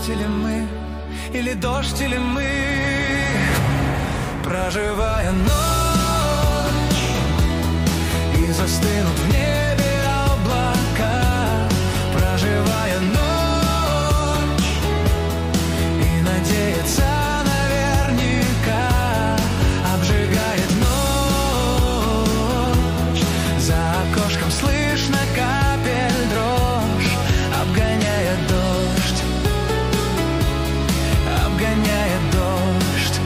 дождь или мы, или дождь или мы, проживая ночь, и застынут в небе облака, проживая ночь, и надеяться наверняка, обжигает ночь, за окошком слышно капель дрожь, обгоняет дождь, обгоняет дождь.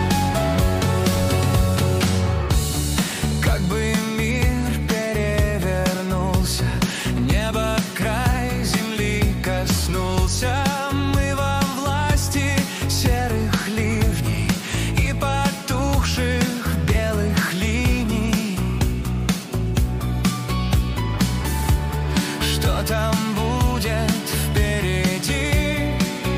Как бы мир перевернулся, небо край земли коснулся, мы во власти серых ливней и потухших белых линий. Что там будет впереди?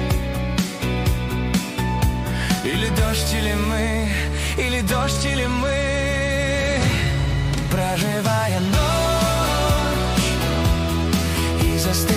Или дождь, или мы, или дождь, или мы, проживая ночь и застывая